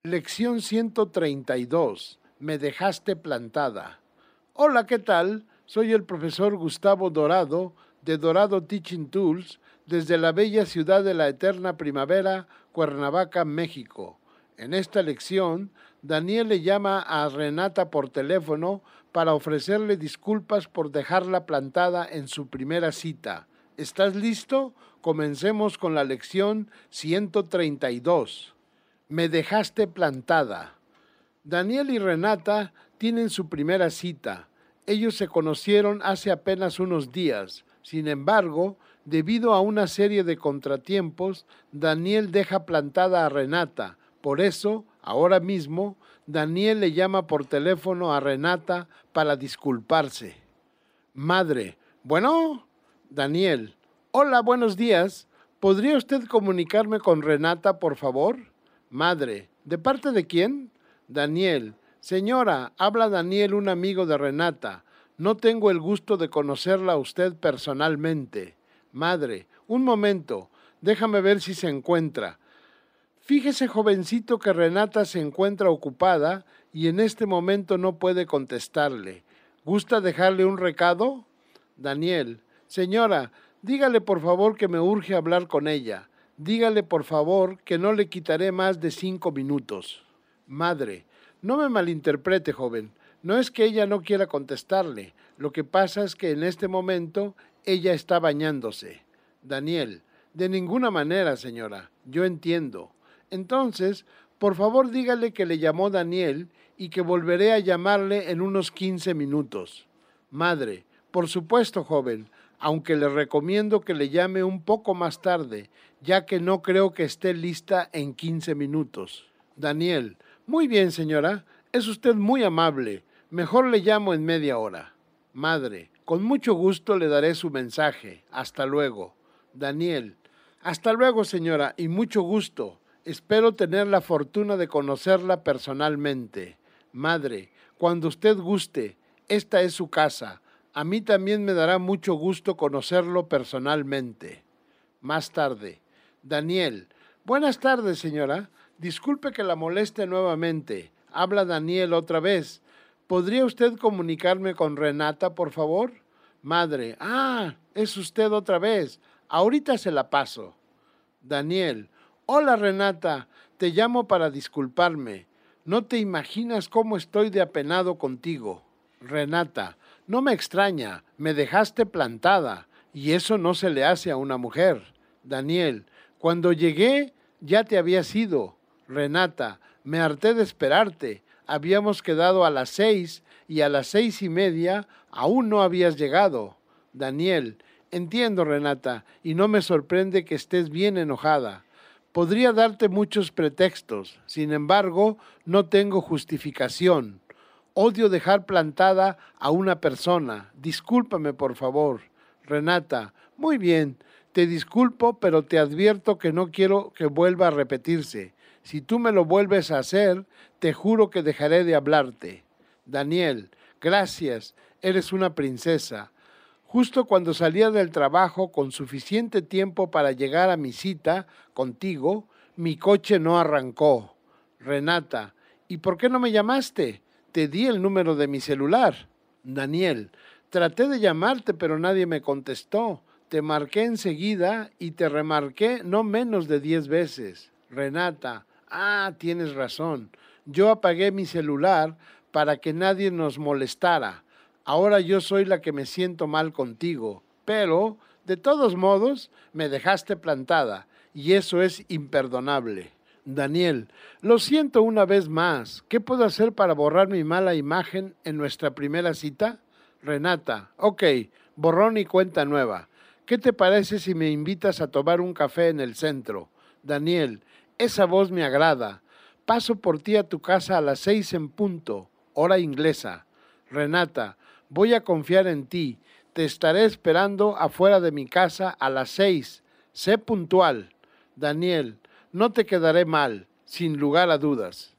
Lección 132. Me dejaste plantada. Hola, ¿qué tal? Soy el profesor Gustavo Dorado, de Dorado Teaching Tools, desde la bella ciudad de la eterna primavera, Cuernavaca, México. En esta lección, Daniel le llama a Renata por teléfono para ofrecerle disculpas por dejarla plantada en su primera cita. ¿Estás listo? Comencemos con la lección 132. Me dejaste plantada. Daniel y Renata tienen su primera cita. Ellos se conocieron hace apenas unos días. Sin embargo, debido a una serie de contratiempos, Daniel deja plantada a Renata. Por eso, ahora mismo, Daniel le llama por teléfono a Renata para disculparse. Madre, bueno, Daniel, hola, buenos días. ¿Podría usted comunicarme con Renata, por favor? Madre, ¿de parte de quién? Daniel, señora, habla Daniel, un amigo de Renata. No tengo el gusto de conocerla a usted personalmente. Madre, un momento, déjame ver si se encuentra. Fíjese, jovencito, que Renata se encuentra ocupada y en este momento no puede contestarle. ¿Gusta dejarle un recado? Daniel, señora, dígale por favor que me urge hablar con ella. Dígale por favor que no le quitaré más de 5 minutos. Madre, no me malinterprete, joven. No es que ella no quiera contestarle. Lo que pasa es que en este momento ella está bañándose. Daniel, de ninguna manera, señora. Yo entiendo. Entonces, por favor dígale que le llamó Daniel y que volveré a llamarle en unos 15 minutos. Madre, por supuesto, joven, aunque le recomiendo que le llame un poco más tarde, ya que no creo que esté lista en 15 minutos. Daniel, muy bien, señora, es usted muy amable. Mejor le llamo en media hora. Madre, con mucho gusto le daré su mensaje. Hasta luego. Daniel, hasta luego, señora, y mucho gusto. Espero tener la fortuna de conocerla personalmente. Madre, cuando usted guste, esta es su casa. A mí también me dará mucho gusto conocerlo personalmente. Más tarde. Daniel, buenas tardes, señora. Disculpe que la moleste nuevamente. Habla Daniel otra vez. ¿Podría usted comunicarme con Renata, por favor? Madre, es usted otra vez. Ahorita se la paso. Daniel, hola Renata, te llamo para disculparme. No te imaginas cómo estoy de apenado contigo. Renata, no me extraña, me dejaste plantada, y eso no se le hace a una mujer. Daniel, cuando llegué ya te habías ido. Renata, me harté de esperarte. Habíamos quedado a las 6 y a las 6:30 aún no habías llegado. Daniel, entiendo, Renata, y no me sorprende que estés bien enojada. Podría darte muchos pretextos, sin embargo, no tengo justificación. Odio dejar plantada a una persona. Discúlpame, por favor. Renata, muy bien, te disculpo, pero te advierto que no quiero que vuelva a repetirse. Si tú me lo vuelves a hacer, te juro que dejaré de hablarte. Daniel, gracias, eres una princesa. Justo cuando salía del trabajo con suficiente tiempo para llegar a mi cita contigo, mi coche no arrancó. Renata, ¿y por qué no me llamaste? Te di el número de mi celular. Daniel, traté de llamarte, pero nadie me contestó. Te marqué enseguida y te remarqué no menos de 10 veces. Renata, tienes razón. Yo apagué mi celular para que nadie nos molestara. Ahora yo soy la que me siento mal contigo. Pero, de todos modos, me dejaste plantada y eso es imperdonable. Daniel, lo siento una vez más. ¿Qué puedo hacer para borrar mi mala imagen en nuestra primera cita? Renata, ok, borrón y cuenta nueva. ¿Qué te parece si me invitas a tomar un café en el centro? Daniel, esa voz me agrada. Paso por ti a tu casa a las 6 en punto, hora inglesa. Renata, voy a confiar en ti. Te estaré esperando afuera de mi casa a las 6. Sé puntual. Daniel, no te quedaré mal, sin lugar a dudas.